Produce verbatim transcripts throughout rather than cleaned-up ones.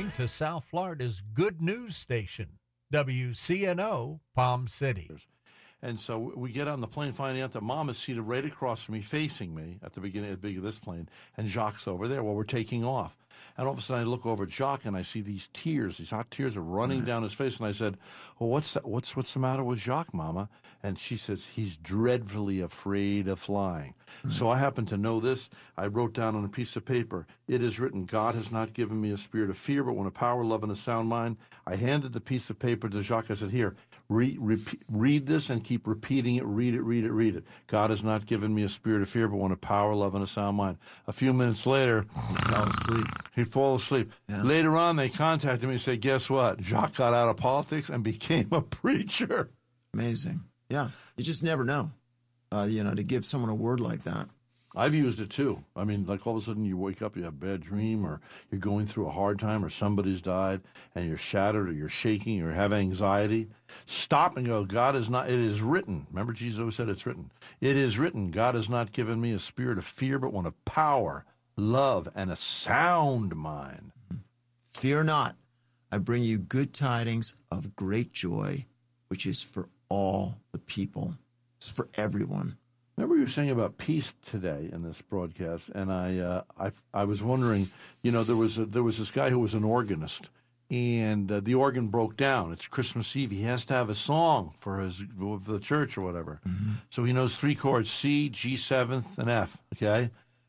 listening to South Florida's Good News Station, W C N O, Palm City. And so we get on the plane, finding out that Mom is seated right across from me, facing me at the beginning at the beginning of this plane, and Jacques over there while we're taking off. And all of a sudden, I look over at Jacques, and I see these tears. These hot tears are running Right. down his face. And I said, "Well, what's that? What's what's the matter with Jacques, Mama?" And she says, "He's dreadfully afraid of flying." Right. So I happen to know this. I wrote down on a piece of paper, "It is written, God has not given me a spirit of fear, but one of power, love, and a sound mind." I handed the piece of paper to Jacques. I said, "Here, read, repeat, read this and keep repeating it. Read it, read it, read it. God has not given me a spirit of fear, but one of power, love, and a sound mind." A few minutes later, He fell asleep. he'd fall asleep. Yeah. Later on, they contacted me and said, "Guess what? Jacques got out of politics and became a preacher." Amazing. Yeah. You just never know, uh, you know, to give someone a word like that. I've used it too. I mean, like all of a sudden you wake up, you have a bad dream, or you're going through a hard time, or somebody's died, and you're shattered, or you're shaking, or have anxiety. Stop and go, God is not, it is written. Remember Jesus always said it's written. It is written, God has not given me a spirit of fear, but one of power, love, and a sound mind. Fear not. I bring you good tidings of great joy, which is for all the people. It's for everyone. Remember you were saying about peace today in this broadcast, and I, uh, I, I was wondering, you know, there was a, there was this guy who was an organist, and uh, the organ broke down. It's Christmas Eve. He has to have a song for his for the church or whatever. Mm-hmm. So he knows three chords: C, G seventh, and F. Okay,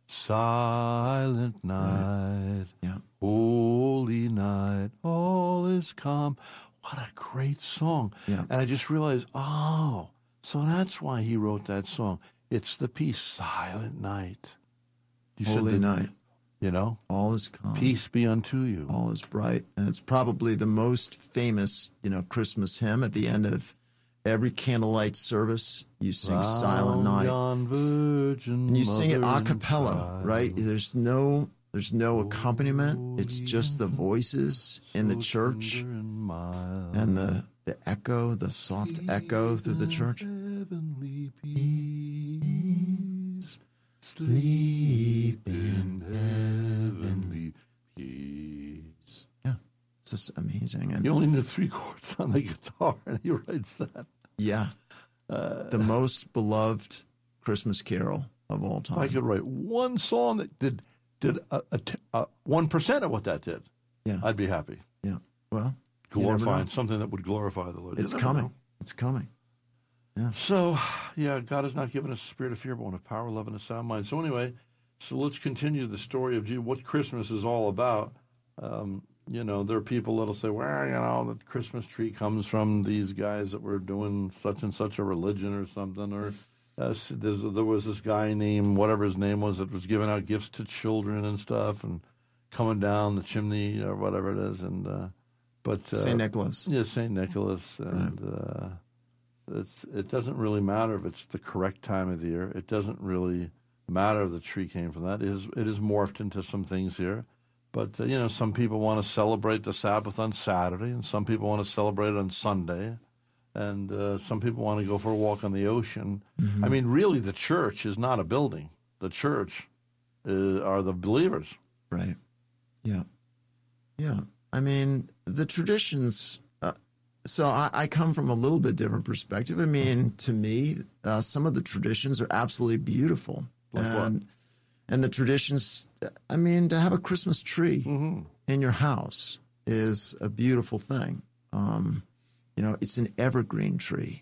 silent night, Right. Yeah. holy night, all is calm. What a great song! Yeah. And I just realized, oh. So that's why he wrote that song. It's the peace, silent night. You Holy said the, night. You know? All is calm. Peace be unto you. All is bright. And it's probably the most famous, you know, Christmas hymn at the end of every candlelight service. You sing Round Silent Night. yon virgin And you sing it a mother and cappella, child. right? There's no there's no accompaniment. It's just the voices in the So church tender and mild. and the, the echo, the soft echo through the church. Heavenly peace, Sleep in heavenly peace. Yeah, it's just amazing. And You only knew three chords on the guitar, and he writes that. yeah, Uh, the most beloved Christmas carol of all If I time. could write one song that did did a, a, t- a one percent of what that did, Yeah, I'd be happy. yeah. Well, you never know. Glorifying something that would glorify the Lord. You It's never coming. know. It's coming. So, yeah, God has not given us a spirit of fear, but one of power, love, and a sound mind. So anyway, so let's continue the story of Jesus, what Christmas is all about. Um, you know, there are people that'll say, well, you know, the Christmas tree comes from these guys that were doing such and such a religion or something, or uh, there's, there was this guy named, whatever his name was, that was giving out gifts to children and stuff, and coming down the chimney or whatever it is, and uh, but uh, Saint Nicholas. yeah, Saint Nicholas, and uh, it's it doesn't really matter if it's the correct time of the year. It doesn't really matter if the tree came from that. It is it is morphed into some things here, but uh, you know, some people want to celebrate the Sabbath on Saturday, and some people want to celebrate it on Sunday, and uh, some people want to go for a walk on the ocean. Mm-hmm. I mean, really, the church is not a building. The church is, are the believers. Right. Yeah. Yeah. I mean, the traditions. Uh, so I, I come from a little bit different perspective. I mean, to me, uh, some of the traditions are absolutely beautiful. Like what? and and the traditions. I mean, to have a Christmas tree Mm-hmm. in your house is a beautiful thing. Um, you know, it's an evergreen tree,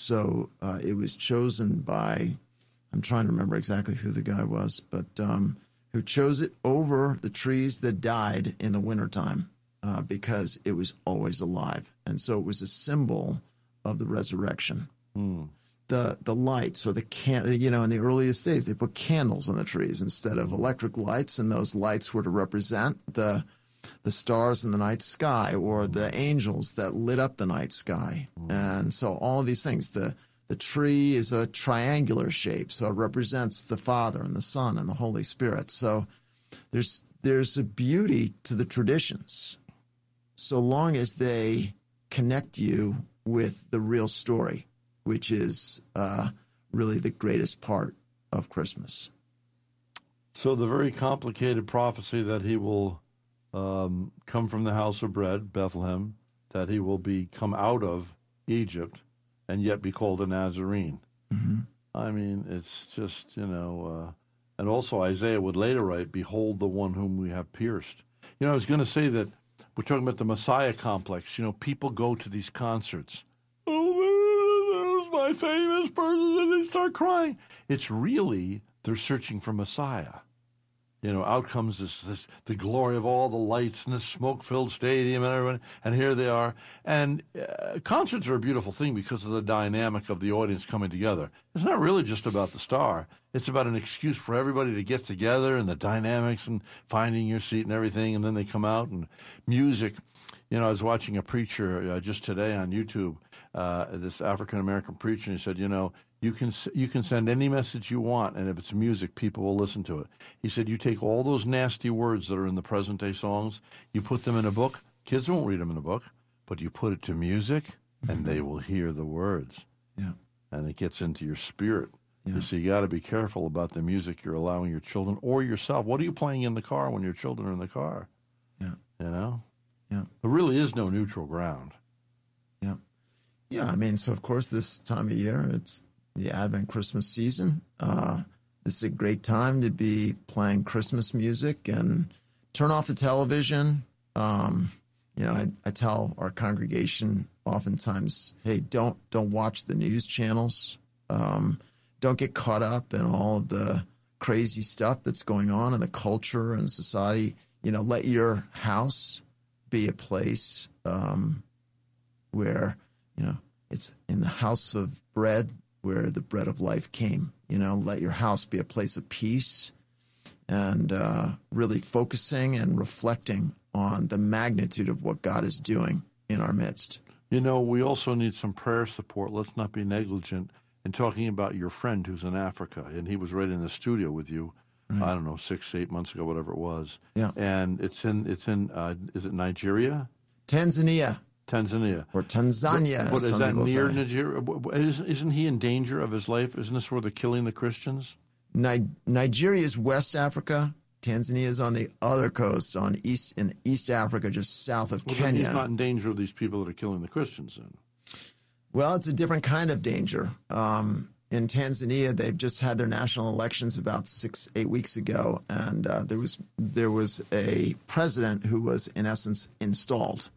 so uh, it was chosen by. I'm trying to remember exactly who the guy was, but um, who chose it over the trees that died in the wintertime uh, because it was always alive. And so it was a symbol of the resurrection. Mm. The the lights or the can, you know, in the earliest days, they put candles on the trees instead of electric lights, and those lights were to represent the the stars in the night sky or the angels that lit up the night sky. Mm. And so all of these things, the The tree is a triangular shape, so it represents the Father and the Son and the Holy Spirit. So there's there's a beauty to the traditions, so long as they connect you with the real story, which is uh, really the greatest part of Christmas. So the very complicated prophecy that he will um, come from the house of bread, Bethlehem, that he will be come out of Egypt and yet be called a Nazarene. Mm-hmm. I mean, it's just, you know, uh, and also Isaiah would later write, behold the one whom we have pierced. You know, I was going to say that we're talking about the Messiah complex. You know, people go to these concerts. Oh, there's my famous person, and they start crying. It's really, they're searching for Messiah. You know, out comes this, this the glory of all the lights in this smoke-filled stadium and everyone, and here they are. And uh, concerts are a beautiful thing because of the dynamic of the audience coming together. It's not really just about the star. It's about an excuse for everybody to get together and the dynamics and finding your seat and everything, and then they come out and music. You know, I was watching a preacher uh, just today on YouTube, uh, this African-American preacher, and he said, you know, You can you can send any message you want, and if it's music, people will listen to it. He said, you take all those nasty words that are in the present-day songs, you put them in a book. Kids won't read them in a book, but you put it to music, and they will hear the words. Yeah. And it gets into your spirit. Yeah. So you got to be careful about the music you're allowing your children or yourself. What are you playing in the car when your children are in the car? Yeah. You know? Yeah. There really is no neutral ground. Yeah. Yeah, I mean, so of course this time of year, it's the Advent Christmas season. Uh, this is a great time to be playing Christmas music and turn off the television. Um, you know, I, I tell our congregation oftentimes, hey, don't don't watch the news channels. Um, don't get caught up in all of the crazy stuff that's going on in the culture and society. You know, let your house be a place um, where, you know, it's in the house of bread where the bread of life came. You know, let your house be a place of peace and uh, really focusing and reflecting on the magnitude of what God is doing in our midst. You know, we also need some prayer support. Let's not be negligent in talking about your friend who's in Africa, and he was right in the studio with you, right. I don't know, six, eight months ago, whatever it was. Yeah. And it's in, it's in uh, is it Nigeria? Tanzania. Tanzania. Or Tanzania. But, but is that near say. Nigeria? Isn't he in danger of his life? Isn't this where they're killing the Christians? Ni- Nigeria is West Africa. Tanzania is on the other coast, on east in East Africa, just south of well, Kenya. He's not in danger of these people that are killing the Christians then. Well, it's a different kind of danger. Um, in Tanzania, they've just had their national elections about six, eight weeks ago, and uh, there was there was a president who was, in essence, installed,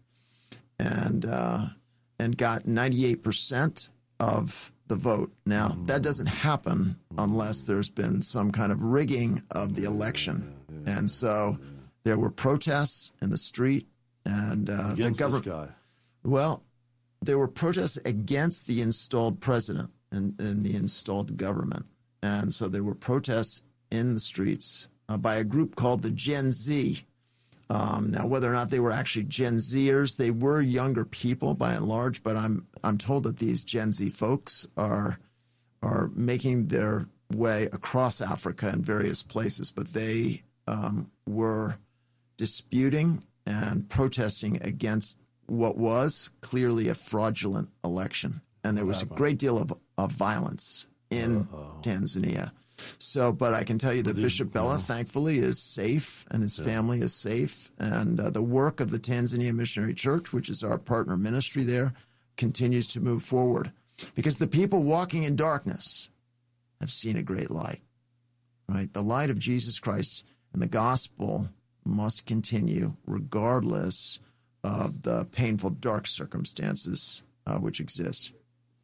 and uh, and got ninety-eight percent of the vote. Now, mm-hmm. that doesn't happen unless there's been some kind of rigging of the election, yeah, yeah, and so yeah. there were protests in the street, and uh, the government. Well. There were protests against the installed president and, and the installed government. And so there were protests in the streets uh, by a group called the Gen Z. Um, now, whether or not they were actually Gen Zers, they were younger people by and large, but I'm I'm told that these Gen Z folks are are making their way across Africa in various places, but they um, were disputing and protesting against what was clearly a fraudulent election. And there was a great deal of, of violence in Uh-oh. Tanzania. So, but I can tell you that Bishop Bella, thankfully, is safe and his yeah. family is safe. And uh, the work of the Tanzania Missionary Church, which is our partner ministry there, continues to move forward. Because the people walking in darkness have seen a great light, right? The light of Jesus Christ and the gospel must continue regardless of the painful, dark circumstances uh, which exist.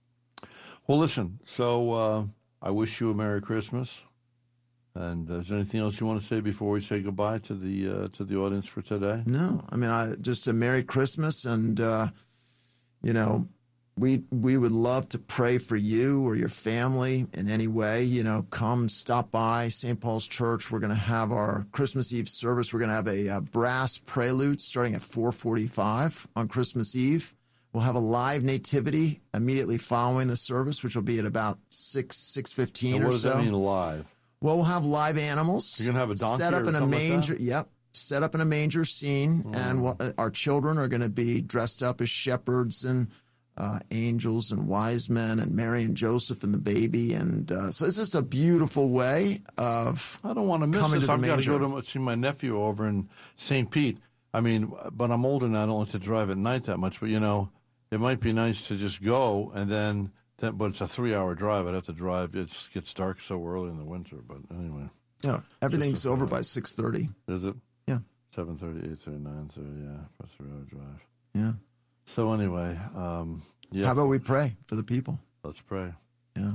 Well, listen, so uh, I wish you a Merry Christmas. And uh, is there anything else you want to say before we say goodbye to the uh, to the audience for today? No, I mean, I, just a Merry Christmas, and, uh, you know, we we would love to pray for you or your family in any way. You know, come stop by Saint Paul's Church. We're going to have our Christmas Eve service. We're going to have a, a brass prelude starting at four forty-five on Christmas Eve. We'll have a live nativity immediately following the service, which will be at about six six fifteen or so. What does that mean, live? Well, we'll have live animals. You're going to have a donkey set up or in a manger. Like that? Yep. Set up in a manger scene, mm. and we'll, uh, our children are going to be dressed up as shepherds and Uh, angels and wise men and Mary and Joseph and the baby. And uh, so it's just a beautiful way of I don't want to miss coming this. to I've got to manger. go to see my nephew over in Saint Pete. I mean, but I'm older now. I don't like to drive at night that much. But, you know, it might be nice to just go and then, then but it's a three-hour drive. I'd have to drive. It gets dark so early in the winter. But anyway. Yeah, everything's over by six thirty. Is it? Yeah. seven thirty, eight thirty, nine thirty, yeah. For a three-hour drive. Yeah. So anyway, um, yeah. How about we pray for the people? Let's pray. Yeah.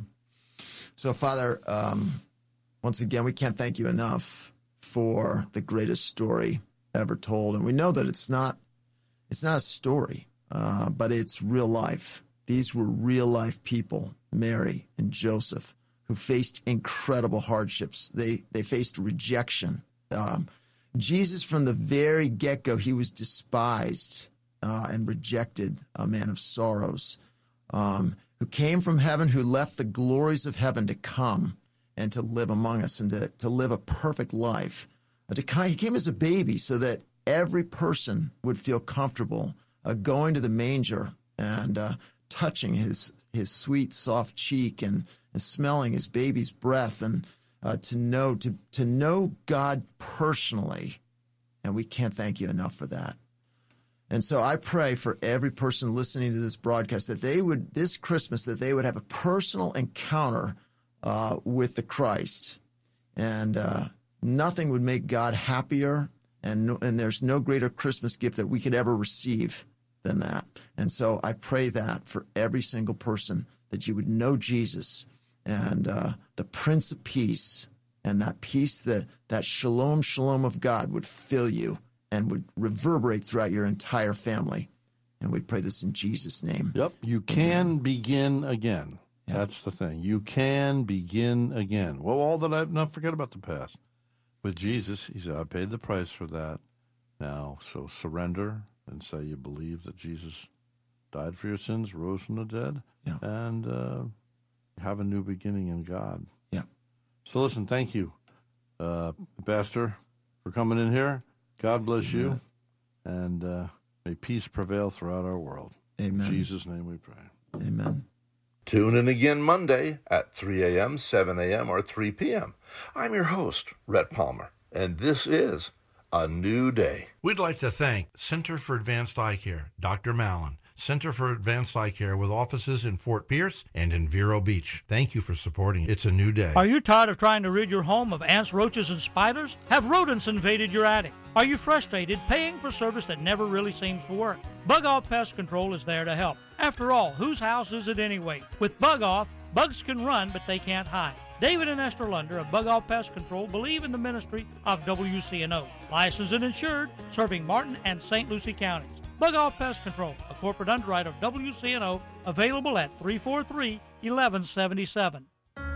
So, Father, um, once again, we can't thank you enough for the greatest story ever told. And we know that it's not it's not a story, uh, but it's real life. These were real life people, Mary and Joseph, who faced incredible hardships. They they faced rejection. Um, Jesus, from the very get-go, he was despised uh, and rejected, a man of sorrows, um, who came from heaven, who left the glories of heaven to come and to live among us and to, to live a perfect life. Uh, to, he came as a baby so that every person would feel comfortable uh, going to the manger and uh, touching his his sweet, soft cheek and, and smelling his baby's breath, and uh, to know to to know God personally. And we can't thank you enough for that. And so I pray for every person listening to this broadcast that they would, this Christmas, that they would have a personal encounter uh, with the Christ. And uh, nothing would make God happier, and no, and there's no greater Christmas gift that we could ever receive than that. And so I pray that for every single person, that you would know Jesus and uh, the Prince of Peace, and that peace, that, that shalom, shalom of God would fill you and would reverberate throughout your entire family. And we pray this in Jesus' name. Yep. You can Amen. begin again. Yep. That's the thing. You can begin again. Well, all that I've not forget about the past. With Jesus, he said, I paid the price for that. Now, so surrender and say you believe that Jesus died for your sins, rose from the dead, yeah. and uh, have a new beginning in God. Yeah. So listen, thank you, uh, Pastor, for coming in here. God bless you, and uh, may peace prevail throughout our world. Amen. In Jesus' name we pray. Amen. Tune in again Monday at three a.m., seven a.m., or three p.m. I'm your host, Rhett Palmer, and this is A New Day. We'd like to thank Center for Advanced Eye Care, Doctor Mallon, Center for Advanced Eye Care with offices in Fort Pierce and in Vero Beach. Thank you for supporting It's a New Day. Are you tired of trying to rid your home of ants, roaches, and spiders? Have rodents invaded your attic? Are you frustrated paying for service that never really seems to work? Bug Off Pest Control is there to help. After all, whose house is it anyway? With Bug Off, bugs can run, but they can't hide. David and Esther Lunder of Bug Off Pest Control believe in the ministry of W C N O. Licensed and insured, serving Martin and Saint Lucie counties. Bug Off Pest Control, a corporate underwriter of W C N O, available at three four three, one one seven seven.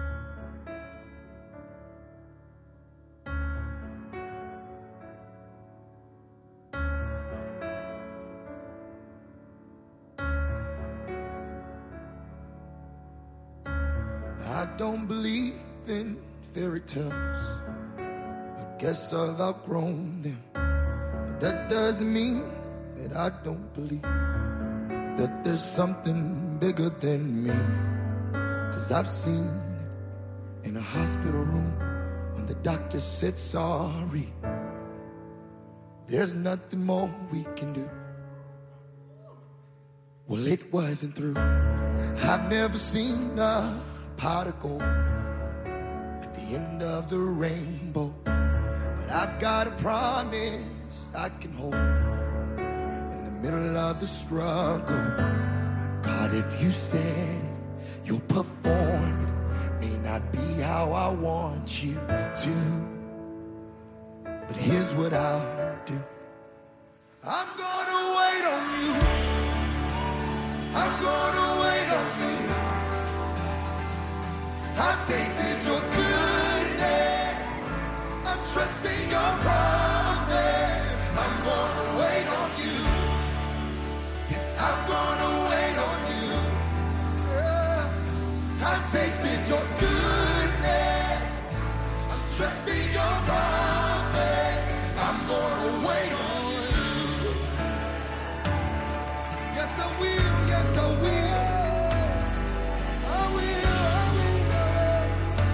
I don't believe in fairy tales. I guess I've outgrown them. But that doesn't mean that I don't believe that there's something bigger than me. Cause I've seen it in a hospital room when the doctor said sorry. There's nothing more we can do. Well, it wasn't through. I've never seen a pot of gold at the end of the rainbow, but I've got a promise I can hold in the middle of the struggle. God, if you said it, you'll perform it. May not be how I want you to, but here's what I'll do. I'm gonna wait on you. I'm gonna wait on you. I've tasted your goodness. I'm trusting your promise. I'm gonna wait on you. Yes, I'm gonna wait on you. Yeah. I've tasted your goodness. I'm trusting